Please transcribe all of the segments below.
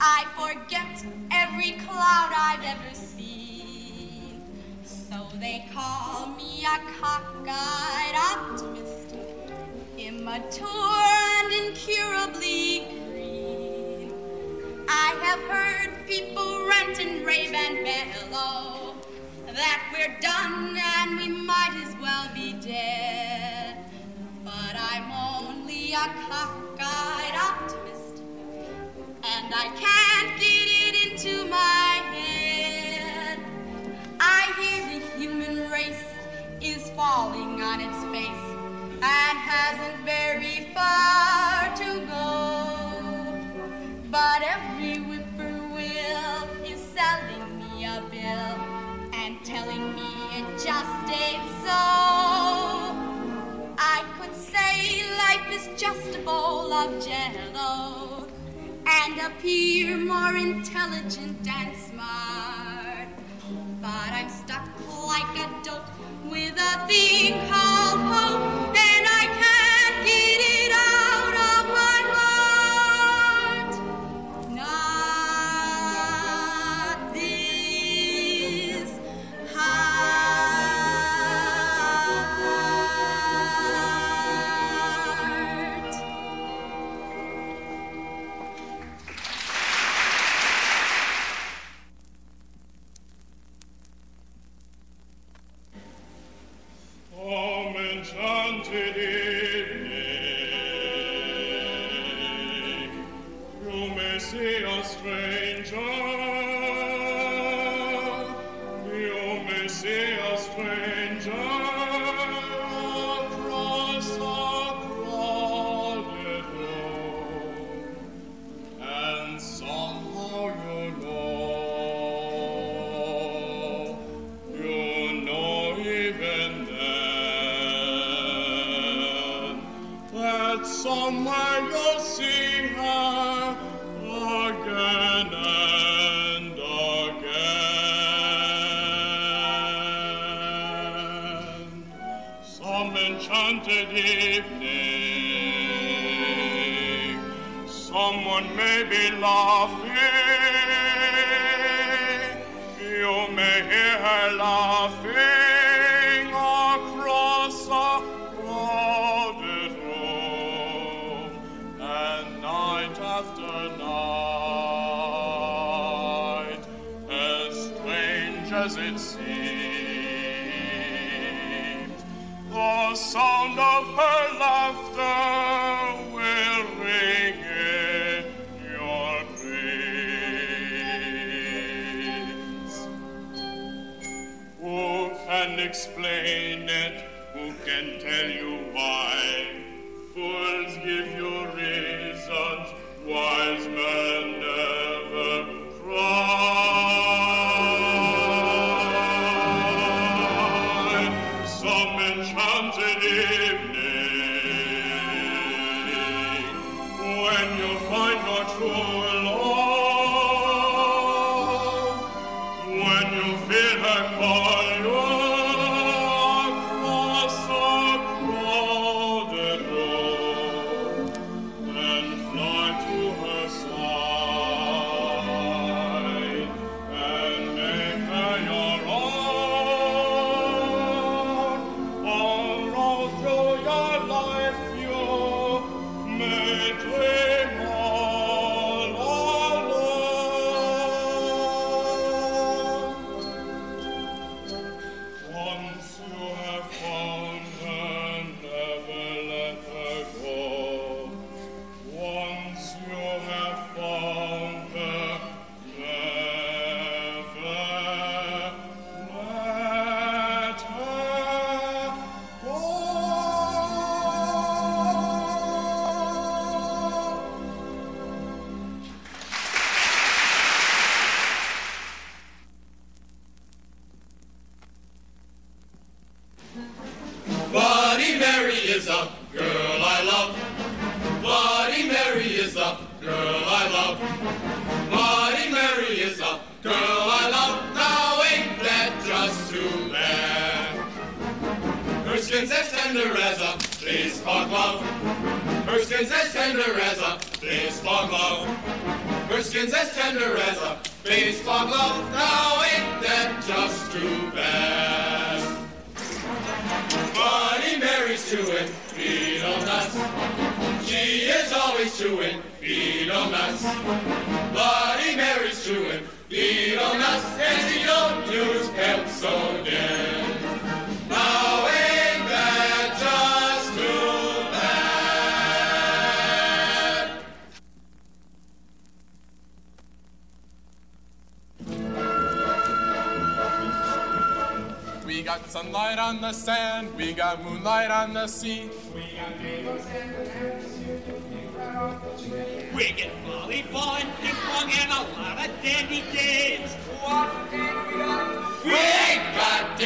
I forget every cloud I've ever seen. So they call me a cockeyed optimist, immature and incurably green. I have heard people rant and rave and bellow that we're done and we might as well be dead. But I'm only a cockeyed optimist, and I can't get it into my head. I hear the human race is falling on its face and hasn't very far to go. But every whippoorwill is selling me a bill and telling me it just ain't so. I could say life is just a bowl of Jell-O and appear more intelligent and smart, but I'm stuck like a dope with a thing called hope, and I can't get it out of my heart. Not this heart. Home enchanted evening, you may see a stranger, you may see a stranger across a crowded road, and somehow you know even then, that somewhere you'll see her again and again. Some enchanted evening, someone may be laughing, you may hear her laughing across a crowded room, and night after night, as strange as it seems, the sound of her laughter will ring in your dreams. Who can explain it? Who can tell you why? Fools give you reasons, wise men never cry. Some enchanted evening, when you find your true love, when you feel her call you across a crowded road, then fly to her side and make her your own. All through your life you may dream all alone. Once you have found her, never let her go. Once you have found her, never let her go. Bloody Mary is a girl I love. Bloody Mary is a girl I love. Bloody Mary is a girl I love. Now ain't that just too bad? Her skin's as tender as a baseball glove. Her skin's as tender as a baseball glove. Her skin's as tender as a baseball glove. Now ain't that just too bad? Bloody Mary's chewing beetle nuts. She is always chewing beetle nuts. Bloody Mary's chewing beetle nuts, and she don't use Pepsodent. Now ain't that just too bad? We got sunlight on the sand, we got moonlight on the sea. We got rainbows and bananas, we get volleyball and ping pong and a lot of dandy games. What game we got? We ain't got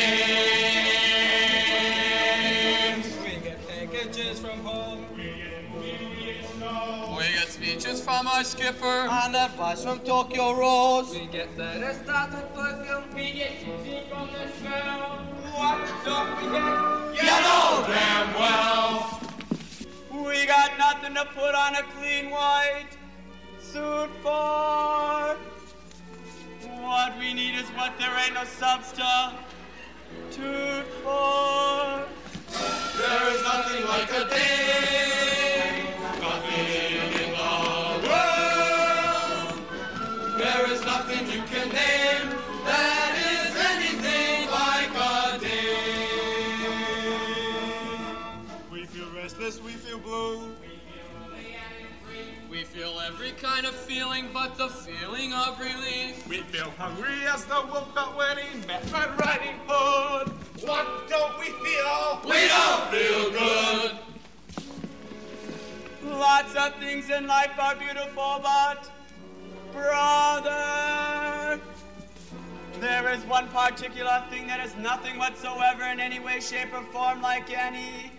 games. We get packages from home. We get movie snow. We get speeches from our skipper. And advice from Tokyo Rose. We get letters started perfume. We get music from the shell. What don't we get? You know damn well. We got nothing to put on a clean white suit for. What we need is what there ain't no substitute for. There is nothing like a day, nothing in the world. There is nothing you can name that is anything like a day. We feel restless, we feel blue. We feel every kind of feeling but the feeling of relief. We feel hungry as the wolf felt when he met Red Riding Hood. What don't we feel? We don't feel good. Lots of things in life are beautiful, but brother, there is one particular thing that is nothing whatsoever in any way, shape, or form like any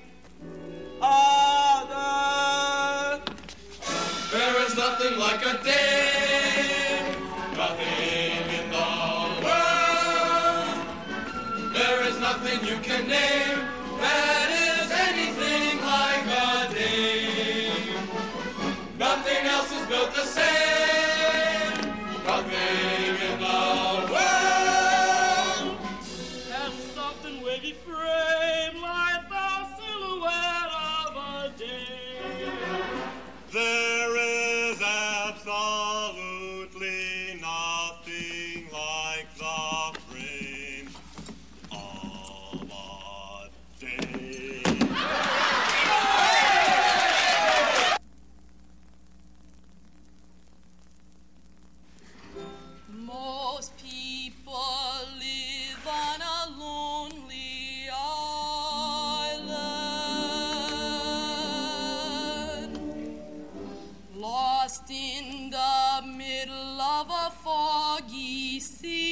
other. There is nothing like a day, nothing in the world. There is nothing you can name that is anything like a day. Nothing else is built the same, nothing in the world. And soft and wavy frame like the silhouette of a day. There is absolutely nothing like the frame of a day. Most people live on a lonely island, lost in the middle of a foggy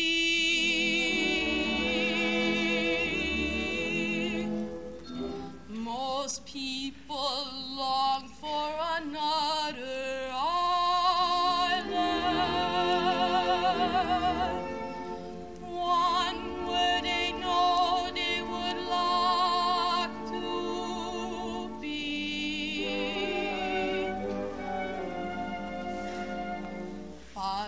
sea. Most people long for another island, one where they know they would like to be. But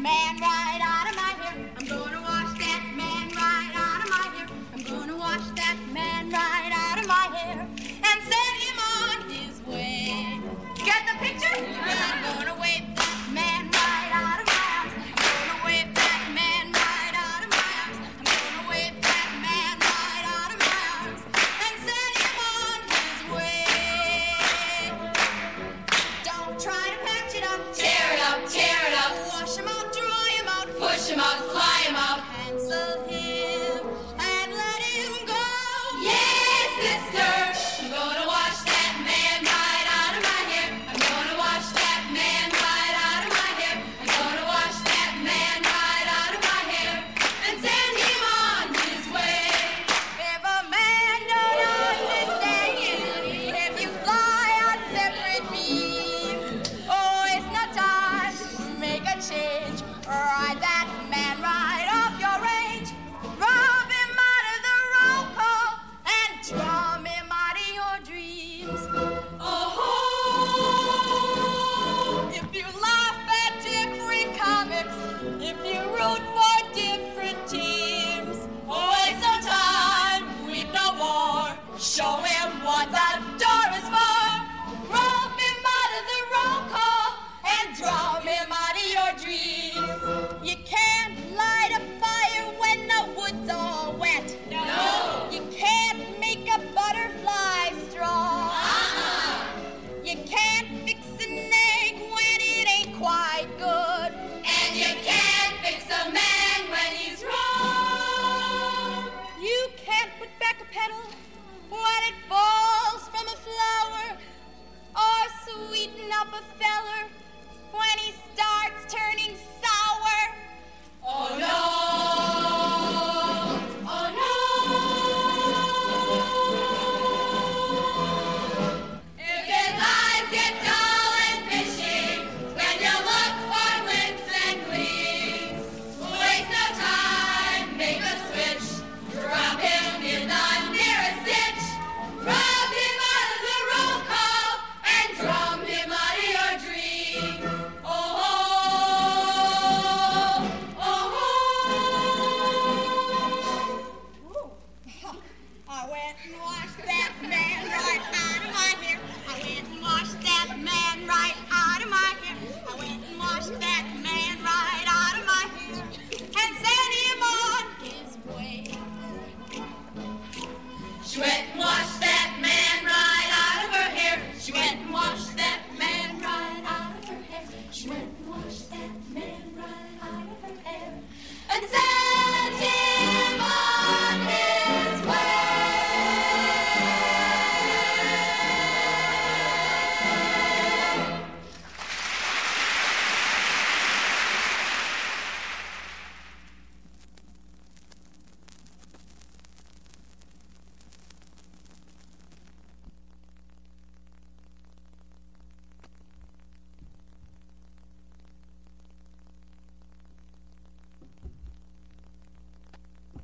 man right